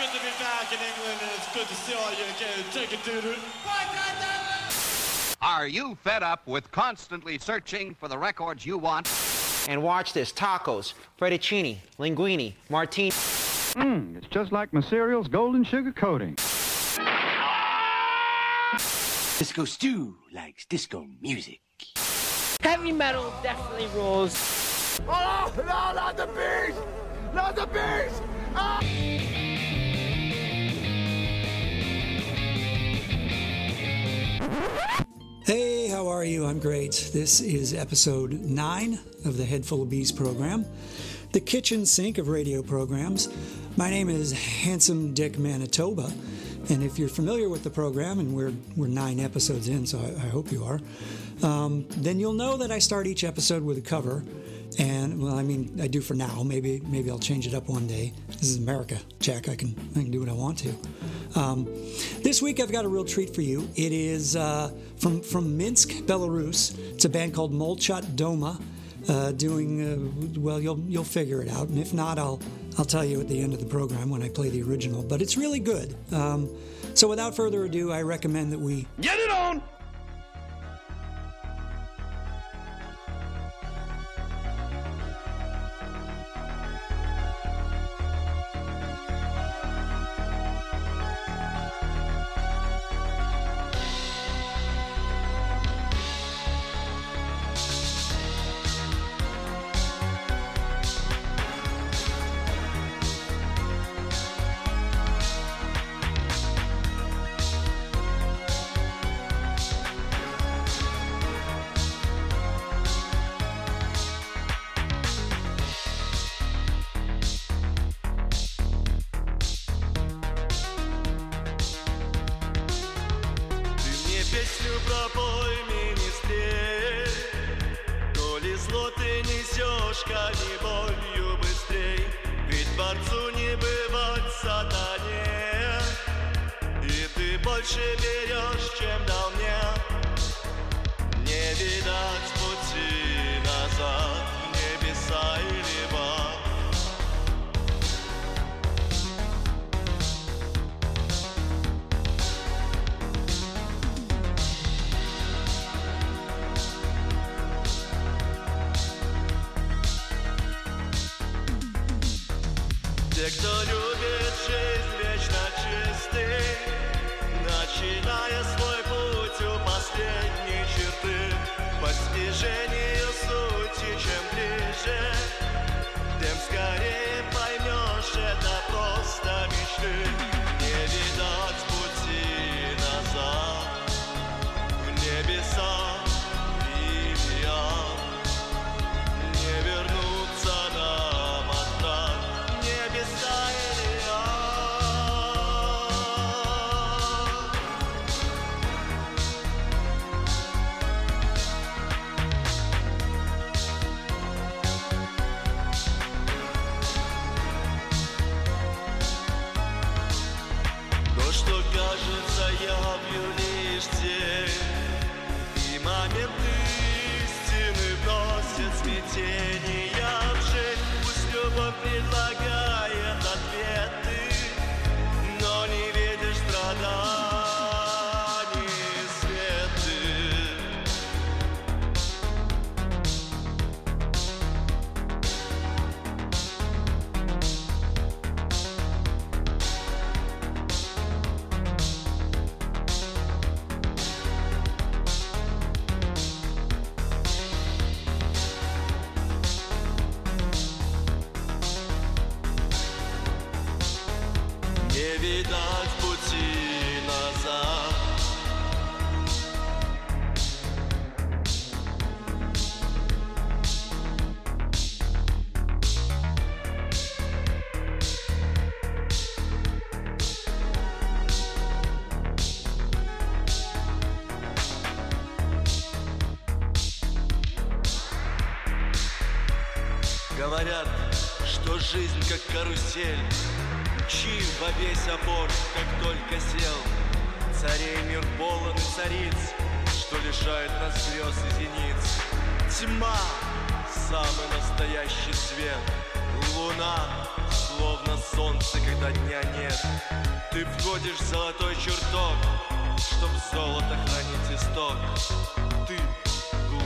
good to be back in England, and it's good to see all you again. Take it, dude. Are you fed up with constantly searching for the records you want? And watch this: tacos, fettuccine, linguine, martini. It's just like my cereal's golden sugar coating. Disco Stew likes disco music. Heavy metal definitely rules. Oh, no, not the beast! Not the beast! Ah! Hey, how are you? I'm great. This is episode 9 of the Head Full of Bees program, the kitchen sink of radio programs. My name is Handsome Dick Manitoba, and if you're familiar with the program, and we're 9 episodes in, so I hope you are, then you'll know that I start each episode with a cover. And, well, I mean, I do for now. Maybe I'll change it up one day. This is America, Jack. I can do what I want to. This week I've got a real treat for you. It is from Minsk, Belarus. It's a band called Molchat Doma, doing well. You'll figure it out, and if not, I'll tell you at the end of the program when I play the original. But it's really good. So without further ado, I recommend that we Get it on! Песню пропой, министрель, то ли зло ты несешь, коли болью быстрей, ведь Творцу не бывать сатане, и ты больше берешь, чем дал мне, не видать пути назад в небеса или в ад. Те, кто любит жизнь вечно чистый, начиная свой путь у последней черты, постижению сути, чем ближе, тем скорее поймешь, это просто мечты. Не видать пути назад в небеса и в ад, не вернуться нам обратно. То, что кажется явью лишь тень, и моменты истины вносят смятения в жизнь. Пусть любовь предлагает ответы, но не видишь страданий не видать пути назад. Говорят, что жизнь как карусель, мчи во весь опор, как только сел. Царей мир полон и цариц, что лишает нас звезд и зениц. Тьма, самый настоящий свет, луна, словно солнце, когда дня нет. Ты входишь в золотой чертог, чтоб золото хранить исток. Ты глуп.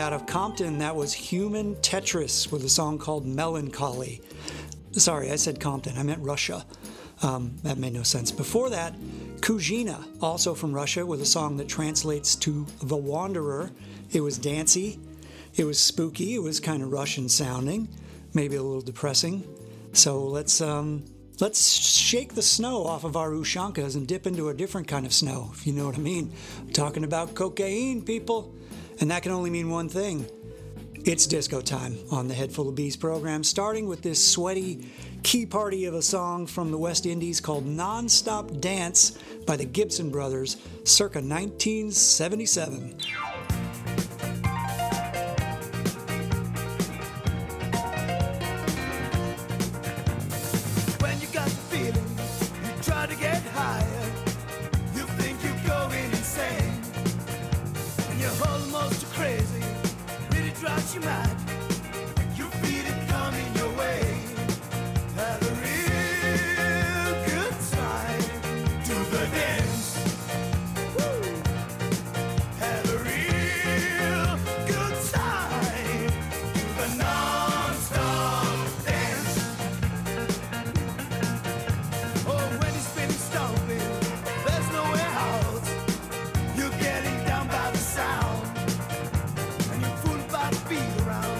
out of Compton, that was Human Tetris with a song called Melancholy. Sorry, I said Compton. I meant Russia. That made no sense. Before that, Kuzhina, also from Russia, with a song that translates to The Wanderer. It was dancey. It was spooky. It was kind of Russian sounding, maybe a little depressing. So let's shake the snow off of our Ushankas and dip into a different kind of snow, if you know what I mean. I'm talking about cocaine, people. And that can only mean one thing. It's disco time on the Head Full of Bees program, starting with this sweaty key party of a song from the West Indies called Non-Stop Dance by the Gibson Brothers, circa 1977. When you got the feeling, you try to get higher. You think you're going insane, and you're almost crazy. Really drives you mad. You feel it coming your way. Have a real good time to the dance. Woo. Have a real good time to the non-stop dance. Oh, when it's been stomping, there's nowhere out. You're getting down by the sound, and you're fooled by the beat around.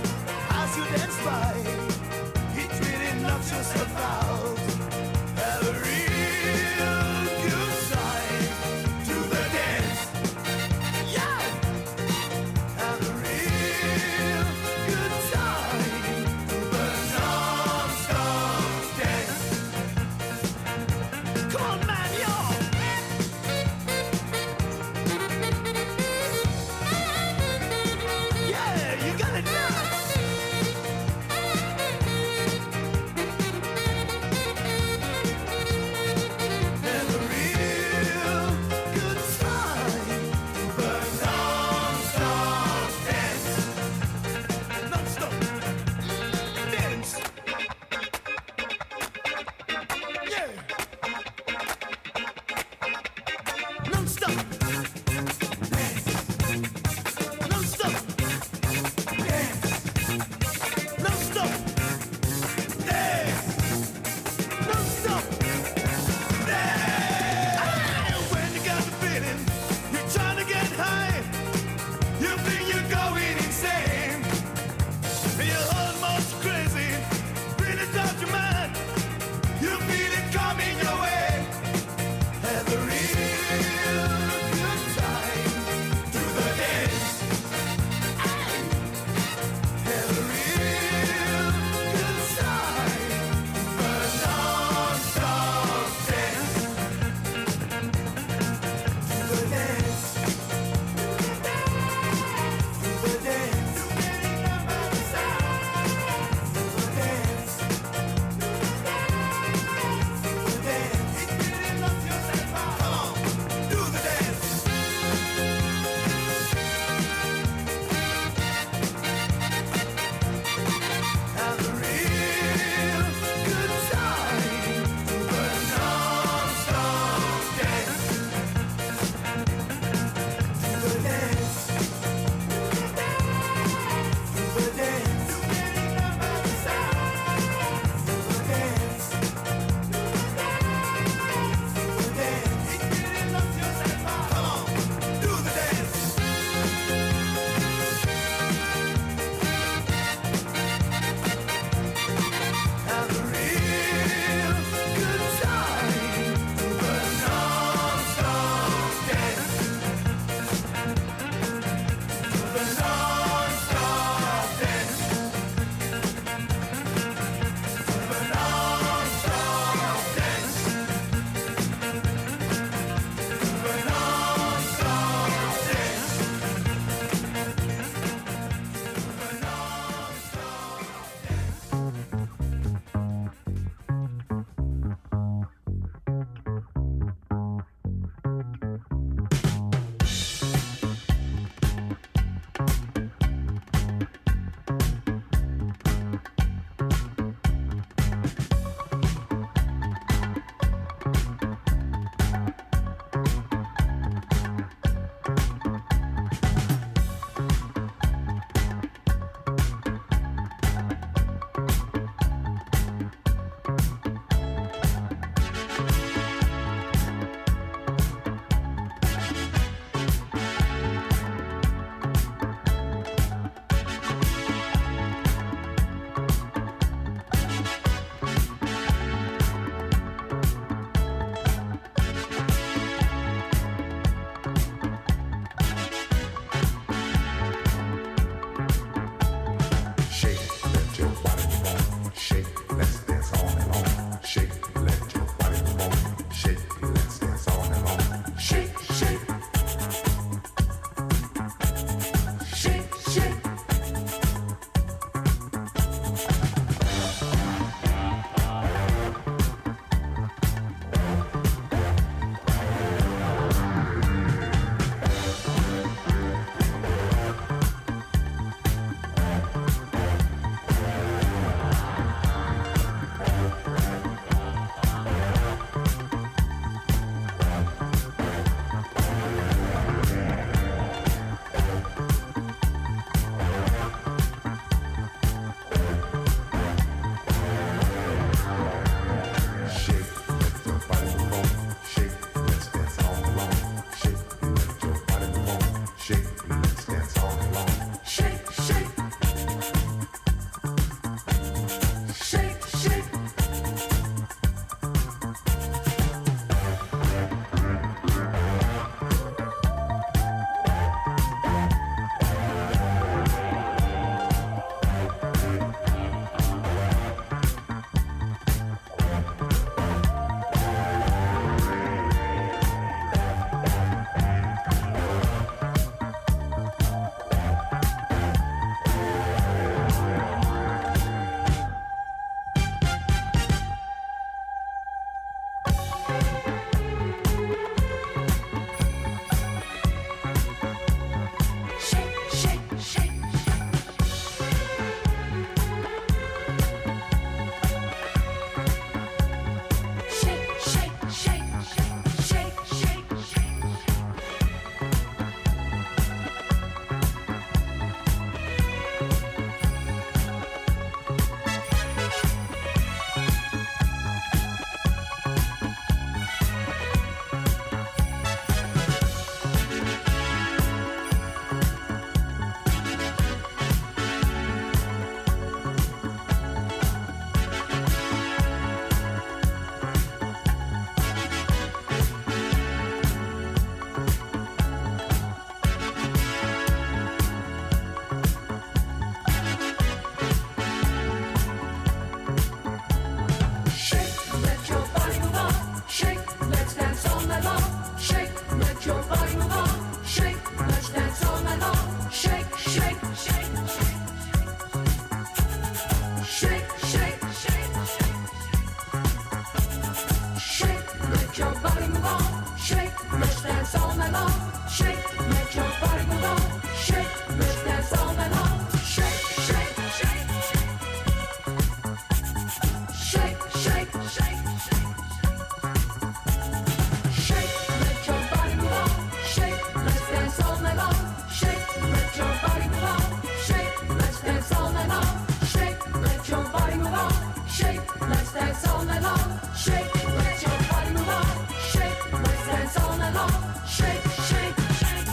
dance all night long. Shake, let your body move on. Shake, let's dance all night long. Shake, shake, shake.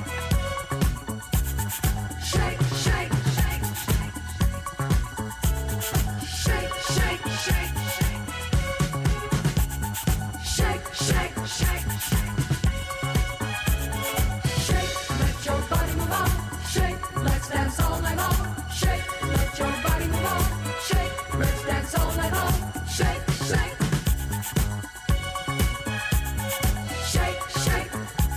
Shake, shake, shake. Shake, shake, shake. Shake, shake, shake. Shake, let your body move on. Shake, let's dance all night long. Shake, let your body move on. Shake, let's dance all night long. Shake, shake. Shake, shake.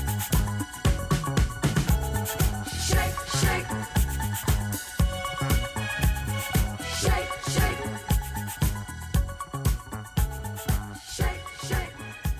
Shake, shake. Shake, shake. Shake, shake.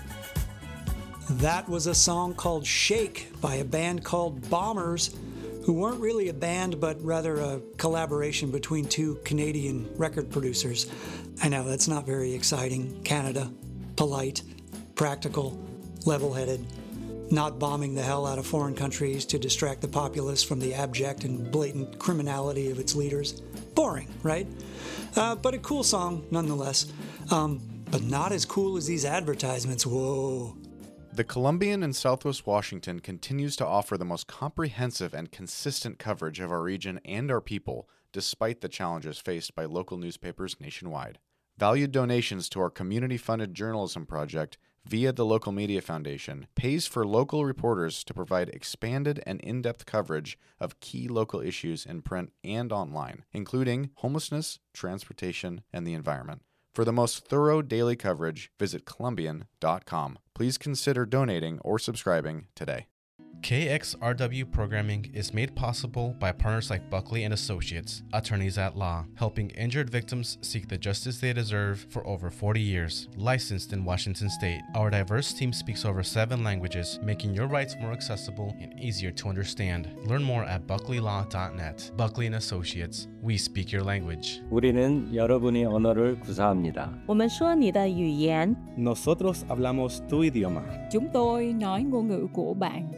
That was a song called Shake by a band called Bombers, who weren't really a band, but rather a collaboration between two Canadian record producers. I know, that's not very exciting. Canada, polite, practical, level-headed, not bombing the hell out of foreign countries to distract the populace from the abject and blatant criminality of its leaders. Boring, right? But a cool song nonetheless. But not as cool as these advertisements. Whoa. The Columbian in Southwest Washington continues to offer the most comprehensive and consistent coverage of our region and our people, despite the challenges faced by local newspapers nationwide. Valued donations to our community-funded journalism project via the Local Media Foundation pays for local reporters to provide expanded and in-depth coverage of key local issues in print and online, including homelessness, transportation, and the environment. For the most thorough daily coverage, visit Columbian.com. Please consider donating or subscribing today. KXRW programming is made possible by partners like Buckley & Associates, attorneys at law, helping injured victims seek the justice they deserve for over 40 years. Licensed in Washington State, our diverse team speaks over 7 languages, making your rights more accessible and easier to understand. Learn more at buckleylaw.net. Buckley & Associates, we speak your language. 우리는 여러분의 언어를 구사합니다. 我们说你的语言. Nosotros hablamos tu idioma. Chúng tôi nói ngôn ngữ của bạn.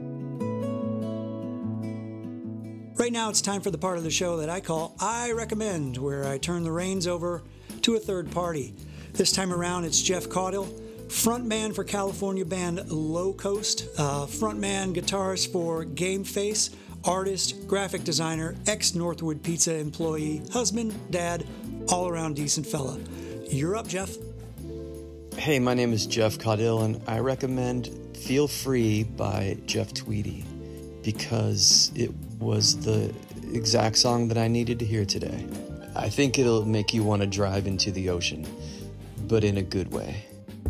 Right now it's time for the part of the show that I call I Recommend, where I turn the reins over to a third party. This time around it's Jeff Caudill, frontman for California band Low Coast, frontman guitarist for Game Face, artist, graphic designer, ex-Northwood Pizza employee, husband, dad, all-around decent fella. You're up, Jeff. Hey, my name is Jeff Caudill, and I recommend Feel Free by Jeff Tweedy because it was the exact song that I needed to hear today. I think it'll make you want to drive into the ocean, but in a good way.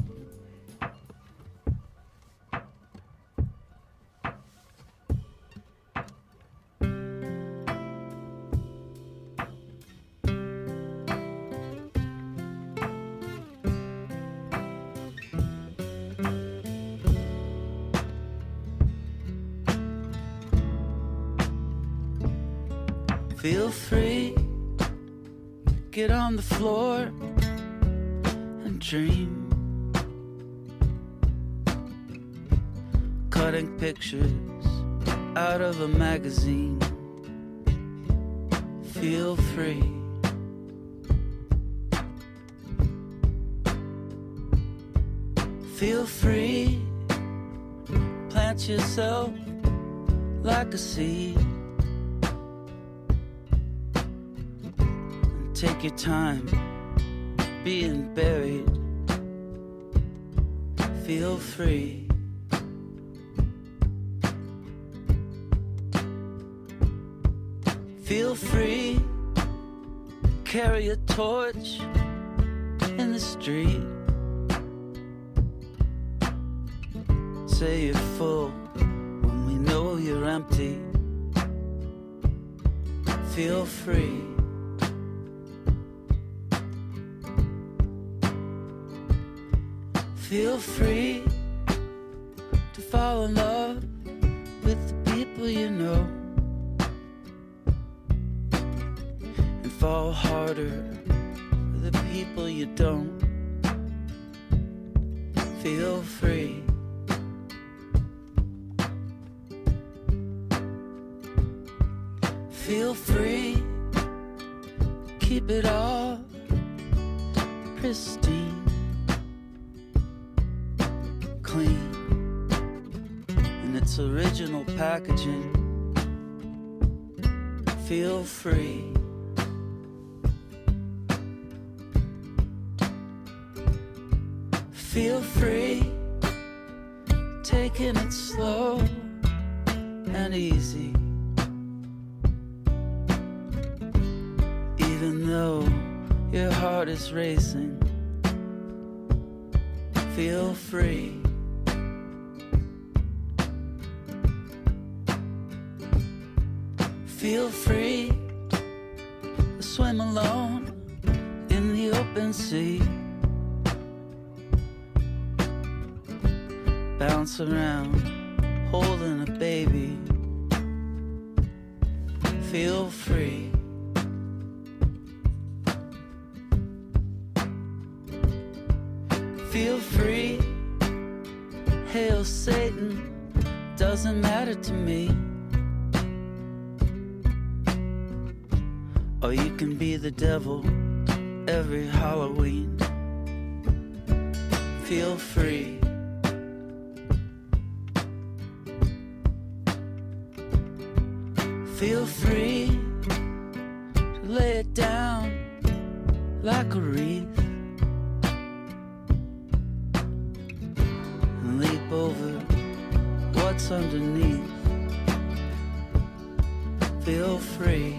Feel free, get on the floor and dream. Cutting pictures out of a magazine. Feel free. Feel free, plant yourself like a seed. Take your time being buried. Feel free. Feel free. Carry a torch in the street. Say you're full when we know you're empty. Feel free. Feel free to fall in love with the people you know and fall harder for the people you don't. Feel free. Feel free. Keep it all pristine, clean, in its original packaging. Feel free. Feel free, taking it slow and easy. Even though your heart is racing, feel free. Feel free to swim alone in the open sea. Bounce around, holding a baby. Feel free. Feel free. Hail Satan, doesn't matter to me. Or you can be the devil every Halloween. Feel free. Feel free to lay it down like a wreath and leap over what's underneath. Feel free.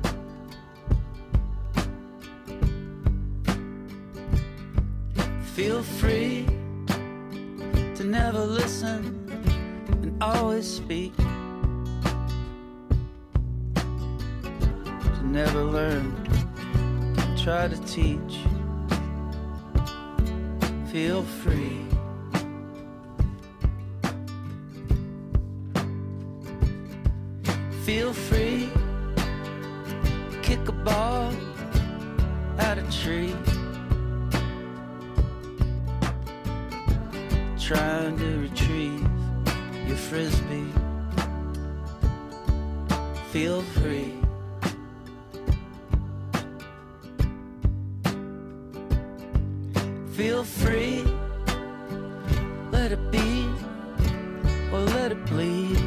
Feel free to never listen and always speak. Never learn, try to teach. Feel free. Feel free, kick a ball at a tree, trying to retrieve your frisbee. Feel free. Feel free, let it be, or let it bleed.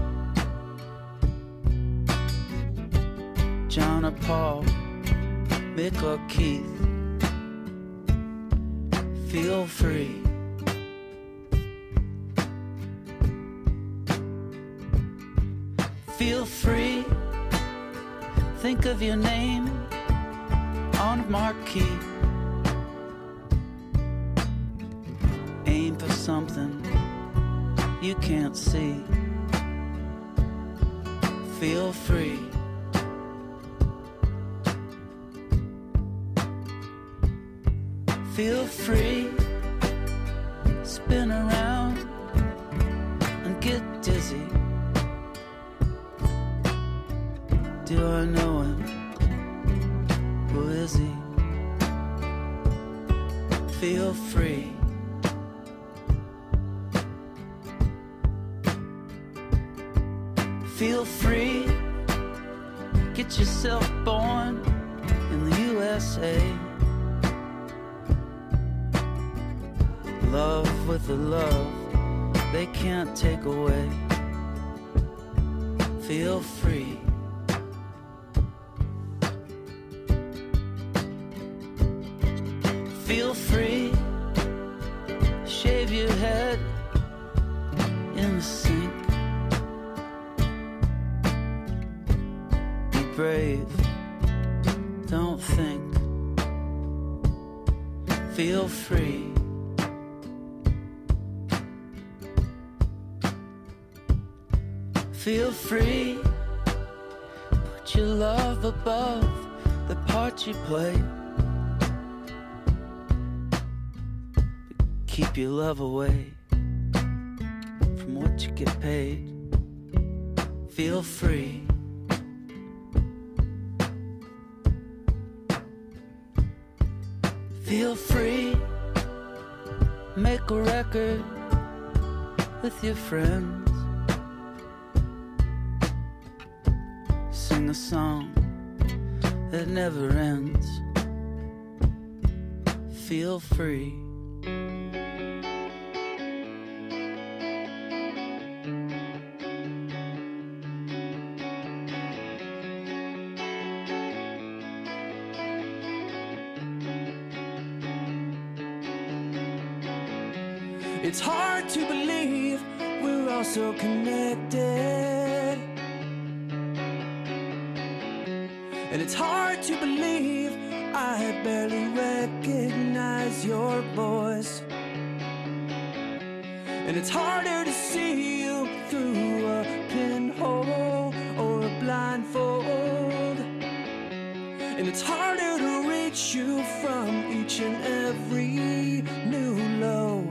John or Paul, Mick or Keith. Feel free. Feel free, think of your name on a marquee. Aim for something you can't see. Feel free. Feel free, spin around and get dizzy. Do I know him? Who is he? Feel free. Feel free, get yourself born in the USA. Love with the love they can't take away. Feel free. Feel free, shave your head in the sink. Be brave, don't think. Feel free. Feel free, put your love above the part you play. Keep your love away from what you get paid. Feel free. Feel free, make a record with your friends. Sing a song that never ends. feel free. It's hard to believe we're all so connected. And it's hard to believe I barely recognize your voice. And it's harder to see you through a pinhole or a blindfold. And it's harder to reach you from each and every new low.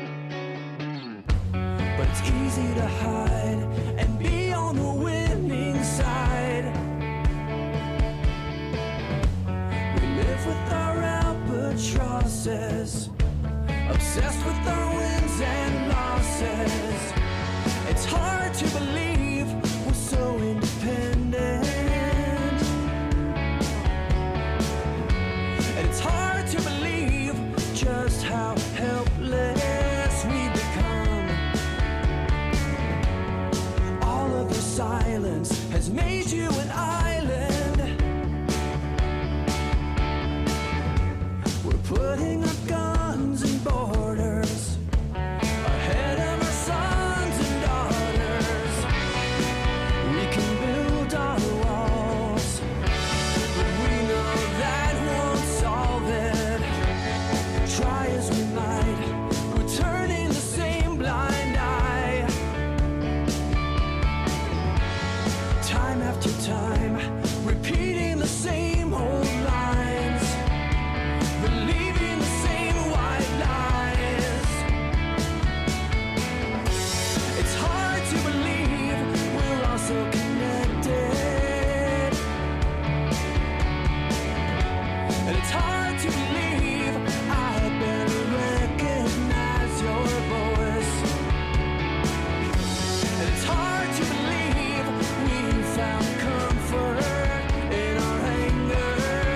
But it's easy to hide and be on the winning side. We live with our albatrosses, obsessed with our wins and losses. It's hard to believe we're so independent. And it's hard to believe just how helpless we become. Silence has made you an island. We're putting our guns and borders ahead of our sons and daughters. We can build our walls, but we know that won't solve it. Try as we might, we're turning the same blind eye. Time after time, repeating the same old lines, believing the same white lies. It's hard to believe we're all so connected. And it's hard to believe I barely recognize your voice. And it's hard to believe we found comfort in our anger.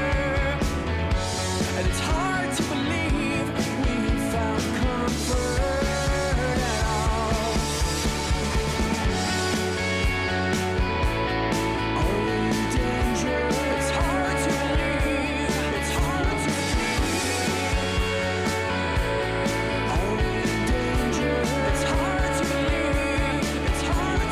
And it's hard to believe we found comfort at all. Are we in danger? It's hard to believe. It's hard to believe. Are we in danger? It's hard to believe. It's hard to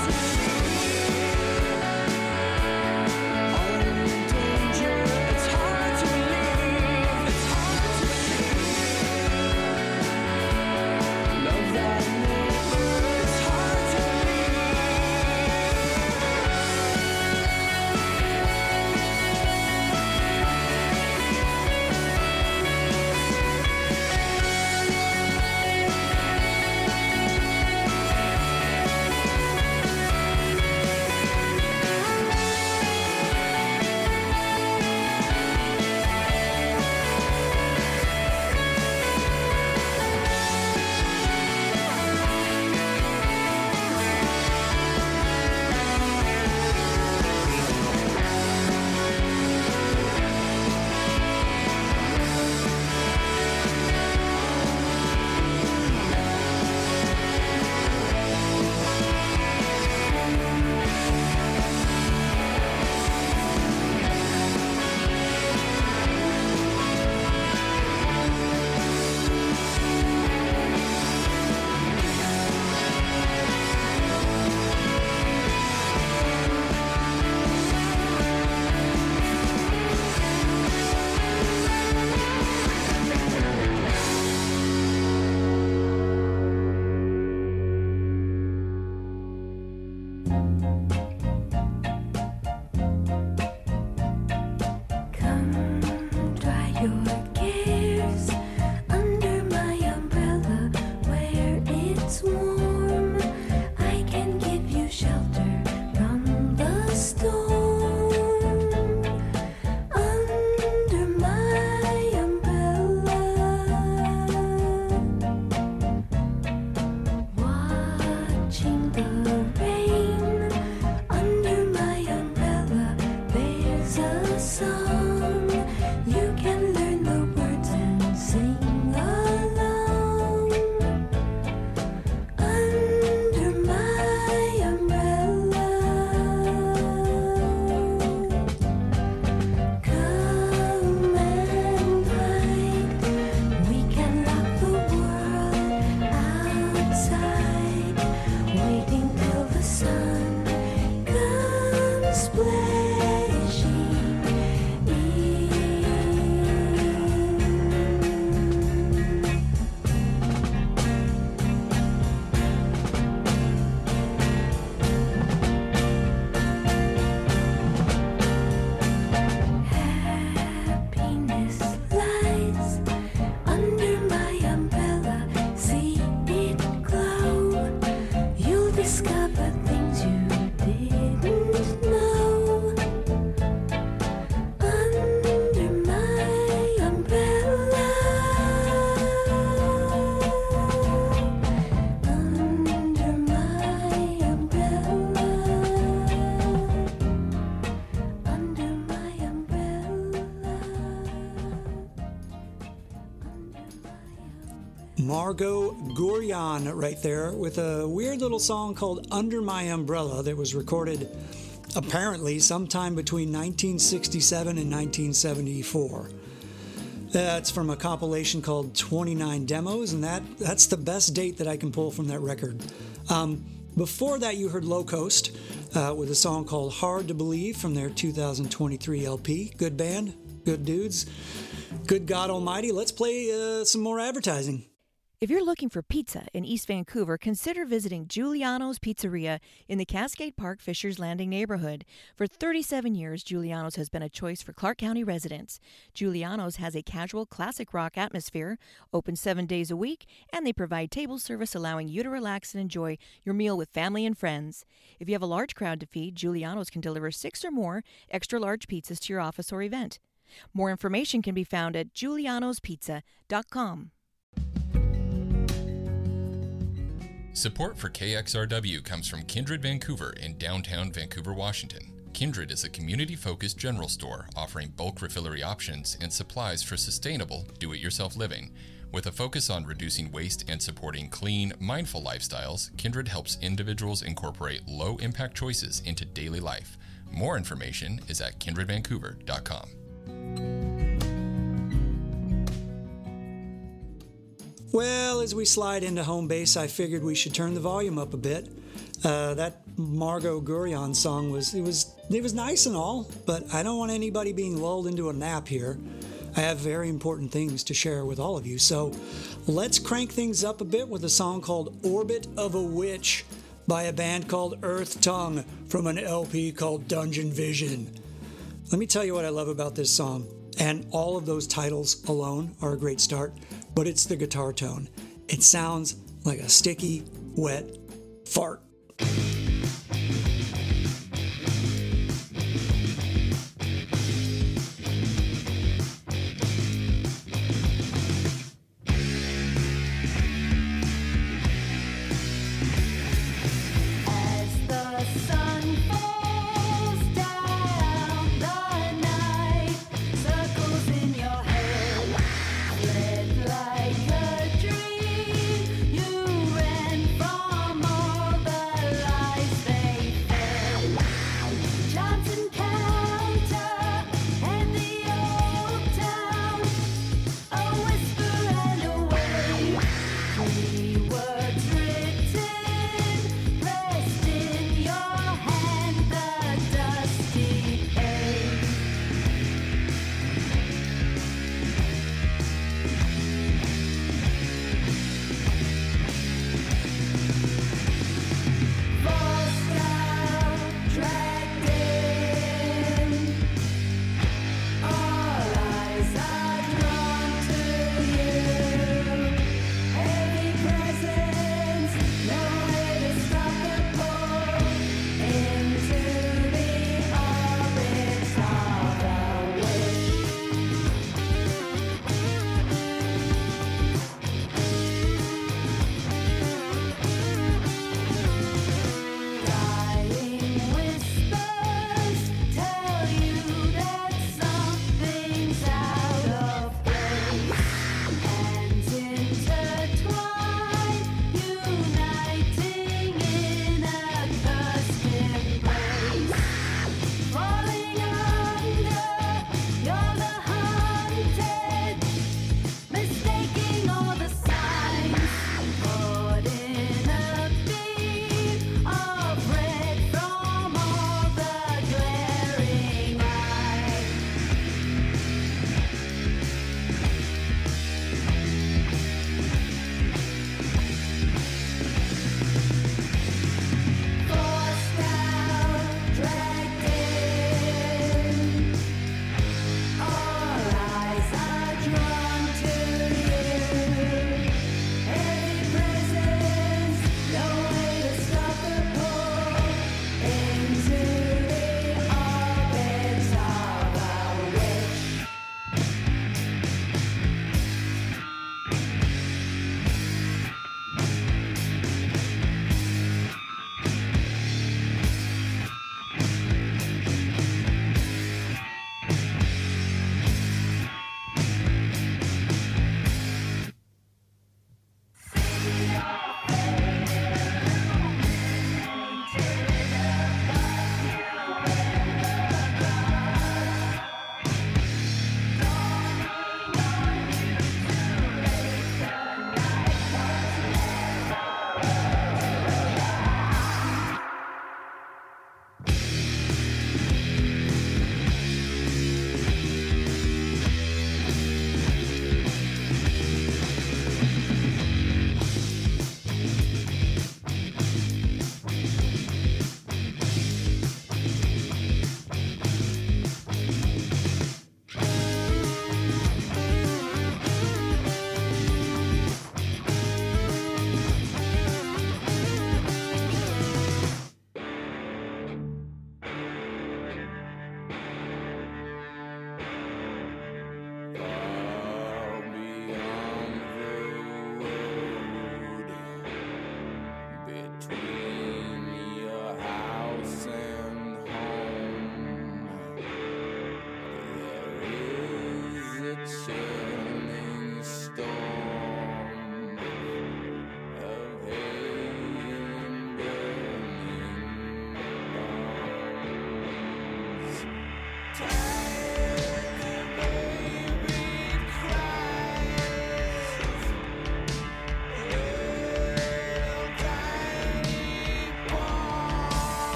Margot Guryan right there with a weird little song called Under My Umbrella that was recorded apparently sometime between 1967 and 1974. That's from a compilation called 29 Demos, and that's the best date that I can pull from that record. Before that, you heard Low Coast with a song called Hard to Believe from their 2023 LP. Good band, good dudes, good God Almighty. Let's play some more advertising. If you're looking for pizza in East Vancouver, consider visiting Giuliano's Pizzeria in the Cascade Park Fishers Landing neighborhood. For 37 years, Giuliano's has been a choice for Clark County residents. Giuliano's has a casual classic rock atmosphere, open 7 days a week, and they provide table service allowing you to relax and enjoy your meal with family and friends. If you have a large crowd to feed, Giuliano's can deliver 6 or more extra large pizzas to your office or event. More information can be found at giulianospizza.com. Support for KXRW comes from Kindred Vancouver in downtown Vancouver, Washington. Kindred is a community-focused general store offering bulk refillery options and supplies for sustainable, do-it-yourself living. With a focus on reducing waste and supporting clean, mindful lifestyles, Kindred helps individuals incorporate low-impact choices into daily life. More information is at kindredvancouver.com. Well, as we slide into home base, I figured we should turn the volume up a bit. That Margot Guryan song was nice and all, but I don't want anybody being lulled into a nap here. I have very important things to share with all of you, so let's crank things up a bit with a song called Orbit of a Witch by a band called Earth Tongue from an LP called Dungeon Vision. Let me tell you what I love about this song, and all of those titles alone are a great start, but it's the guitar tone. It sounds like a sticky, wet fart. Like a dream, you ran from all the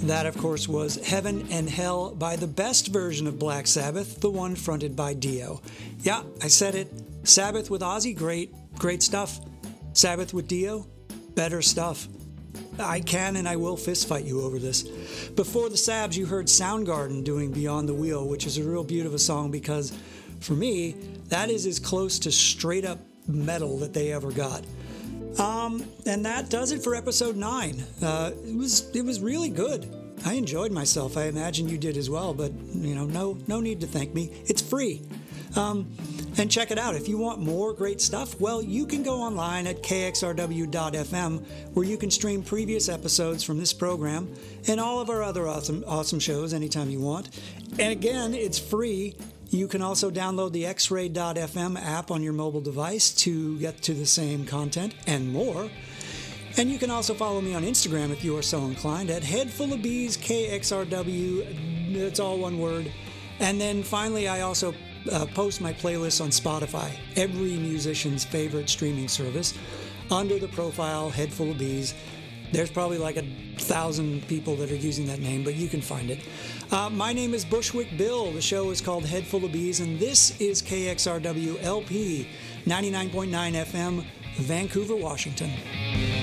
That, of course, was Heaven and Hell by the best version of Black Sabbath, the one fronted by Dio. Yeah, I said it. Sabbath with Ozzy, great stuff. Sabbath with Dio, better stuff. I can and I will fistfight you over this. Before the Sabs, you heard Soundgarden doing Beyond the Wheel, which is a real beaut of a song because, for me, that is as close to straight-up metal that they ever got. And that does it for episode 9. It was really good. I enjoyed myself. I imagine you did as well, but no need to thank me. It's free. And check it out. If you want more great stuff, well, you can go online at kxrw.fm, where you can stream previous episodes from this program and all of our other awesome shows anytime you want. And again, it's free. You can also download the xray.fm app on your mobile device to get to the same content and more. And you can also follow me on Instagram if you are so inclined at HeadFullOfBees KXRW. It's all one word. And then finally, I also post my playlists on Spotify, every musician's favorite streaming service, under the profile Head Full of Bees. There's probably like 1,000 people that are using that name, but you can find it. My name is Bushwick Bill. The show is called Head Full of Bees, and this is KXRW LP 99.9 FM, Vancouver, Washington.